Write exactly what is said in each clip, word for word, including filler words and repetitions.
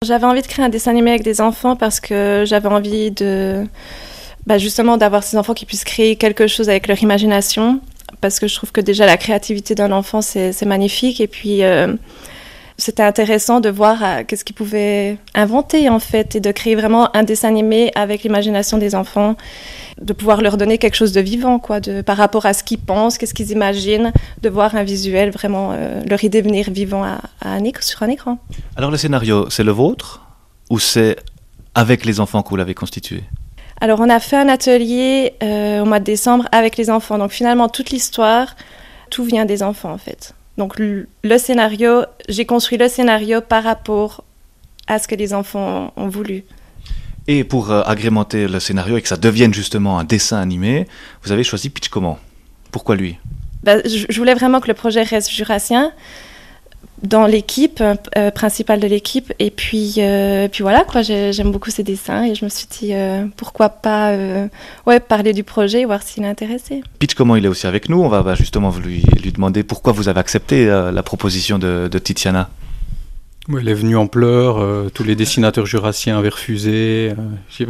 J'avais envie de créer un dessin animé avec des enfants parce que j'avais envie de, bah justement d'avoir ces enfants qui puissent créer quelque chose avec leur imagination, parce que je trouve que déjà la créativité d'un enfant c'est, c'est magnifique, et puis euh, c'était intéressant de voir euh, qu'est-ce qu'ils pouvaient inventer en fait, et de créer vraiment un dessin animé avec l'imagination des enfants, de pouvoir leur donner quelque chose de vivant quoi, de, par rapport à ce qu'ils pensent, qu'est-ce qu'ils imaginent, de voir un visuel, vraiment euh, leur idée venir vivant à, à un éc- sur un écran. Alors le scénario, c'est le vôtre ou c'est avec les enfants que vous l'avez constitué ? Alors on a fait un atelier euh, au mois de décembre avec les enfants, donc finalement toute l'histoire, tout vient des enfants en fait. Donc le, le scénario, j'ai construit le scénario par rapport à ce que les enfants ont voulu. Et pour euh, agrémenter le scénario et que ça devienne justement un dessin animé, vous avez choisi Pitch Comment ? Pourquoi lui ? Ben, je, je voulais vraiment que le projet reste jurassien dans l'équipe euh, principale de l'équipe, et puis euh, puis voilà quoi, j'ai, j'aime beaucoup ses dessins et je me suis dit euh, pourquoi pas euh, ouais parler du projet, voir s'il est intéressé. Pitch Comment il est aussi avec nous, on va bah, justement lui, lui demander pourquoi vous avez accepté euh, la proposition de, de Tiziana. Ouais, elle est venue en pleurs, euh, tous les dessinateurs jurassiens avaient refusé. Euh, j'ai...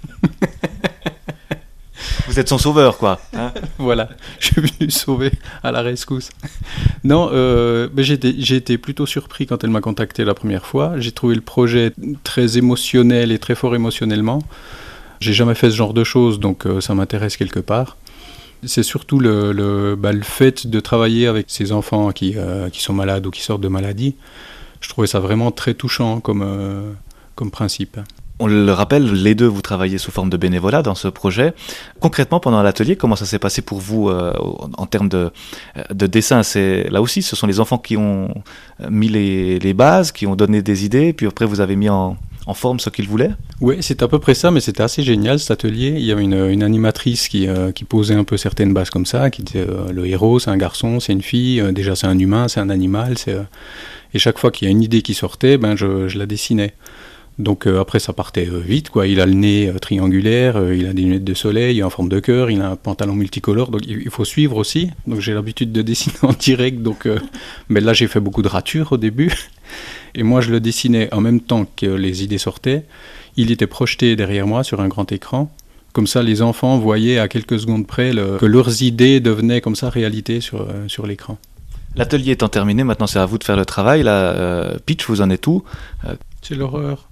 Vous êtes son sauveur, quoi. Hein ? Voilà, je suis venu sauver à la rescousse. Non, euh, mais j'ai, été, j'ai été plutôt surpris quand elle m'a contacté la première fois. J'ai trouvé le projet très émotionnel et très fort émotionnellement. J'ai jamais fait ce genre de choses, donc euh, ça m'intéresse quelque part. C'est surtout le, le, bah, le fait de travailler avec ces enfants qui, euh, qui sont malades ou qui sortent de maladie. Je trouvais ça vraiment très touchant comme, euh, comme principe. On le rappelle, les deux, vous travaillez sous forme de bénévolat dans ce projet. Concrètement, pendant l'atelier, comment ça s'est passé pour vous euh, en termes de, de dessin ? C'est, là aussi, ce sont les enfants qui ont mis les, les bases, qui ont donné des idées, puis après vous avez mis en, en forme ce qu'ils voulaient ? Oui, c'est à peu près ça, mais c'était assez génial cet atelier. Il y avait une, une animatrice qui, euh, qui posait un peu certaines bases comme ça, qui disait euh, le héros, c'est un garçon, c'est une fille, euh, déjà c'est un humain, c'est un animal. C'est, euh... Et chaque fois qu'il y a une idée qui sortait, ben, je, je la dessinais. Donc euh, après ça partait euh, vite, quoi. Il a le nez euh, triangulaire, euh, il a des lunettes de soleil en forme de cœur, il a un pantalon multicolore, donc il, il faut suivre aussi. Donc j'ai l'habitude de dessiner en direct, donc, euh, mais là j'ai fait beaucoup de ratures au début. Et moi je le dessinais en même temps que les idées sortaient. Il était projeté derrière moi sur un grand écran. Comme ça les enfants voyaient à quelques secondes près le, que leurs idées devenaient comme ça réalité sur, euh, sur l'écran. L'atelier étant terminé, maintenant c'est à vous de faire le travail. Là, euh, Pitch, vous en êtes où ? euh... C'est l'horreur.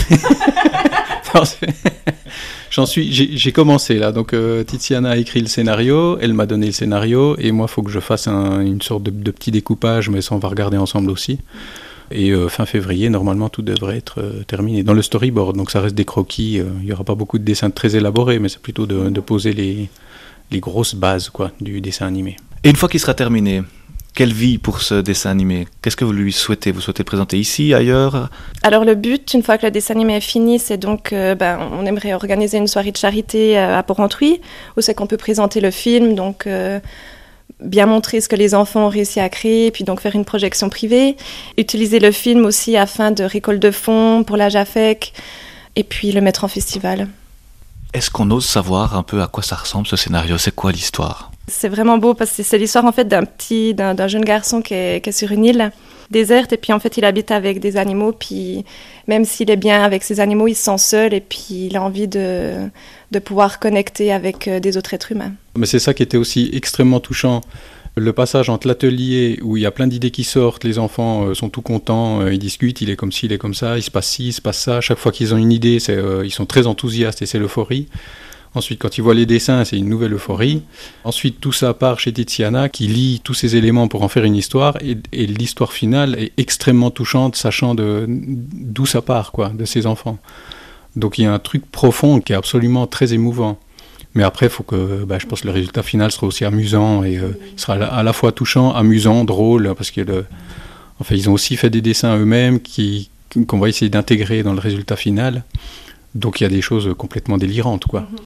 non, c'est... J'en suis, j'ai, j'ai commencé là. Donc euh, Tiziana a écrit le scénario, elle m'a donné le scénario, et moi il faut que je fasse un, une sorte de, de petit découpage, mais ça on va regarder ensemble aussi. Et euh, fin février, normalement tout devrait être euh, terminé dans le storyboard. Donc ça reste des croquis. Il euh, n'y aura pas beaucoup de dessins très élaborés, mais c'est plutôt de, de poser les, les grosses bases quoi, du dessin animé. Et une fois qu'il sera terminé, quelle vie pour ce dessin animé ? Qu'est-ce que vous lui souhaitez ? Vous souhaitez le présenter ici, ailleurs ? Alors le but, une fois que le dessin animé est fini, c'est donc, euh, ben, on aimerait organiser une soirée de charité euh, à Port-Entruy, où c'est qu'on peut présenter le film, donc euh, bien montrer ce que les enfants ont réussi à créer, puis donc faire une projection privée, utiliser le film aussi afin de récolte de fonds pour la JAFEC, et puis le mettre en festival. Est-ce qu'on ose savoir un peu à quoi ça ressemble ce scénario ? C'est quoi l'histoire ? C'est vraiment beau parce que c'est l'histoire en fait d'un petit, d'un, d'un jeune garçon qui est, qui est sur une île déserte, et puis en fait il habite avec des animaux, puis même s'il est bien avec ces animaux, il se sent seul, et puis il a envie de, de pouvoir connecter avec des autres êtres humains. Mais c'est ça qui était aussi extrêmement touchant. Le passage entre l'atelier où il y a plein d'idées qui sortent, les enfants euh, sont tout contents, euh, ils discutent, il est comme ci, il est comme ça, il se passe ci, il se passe ça. Chaque fois qu'ils ont une idée, c'est, euh, ils sont très enthousiastes et c'est l'euphorie. Ensuite, quand ils voient les dessins, c'est une nouvelle euphorie. Ensuite, tout ça part chez Tiziana, qui lie tous ces éléments pour en faire une histoire. Et, et l'histoire finale est extrêmement touchante, sachant de, d'où ça part, quoi, de ces enfants. Donc il y a un truc profond qui est absolument très émouvant. Mais après, faut que, bah, je pense que le résultat final sera aussi amusant. Et euh, il sera à la fois touchant, amusant, drôle. Parce que le, enfin, ils ont aussi fait des dessins eux-mêmes qui, qu'on va essayer d'intégrer dans le résultat final. Donc il y a des choses complètement délirantes, quoi.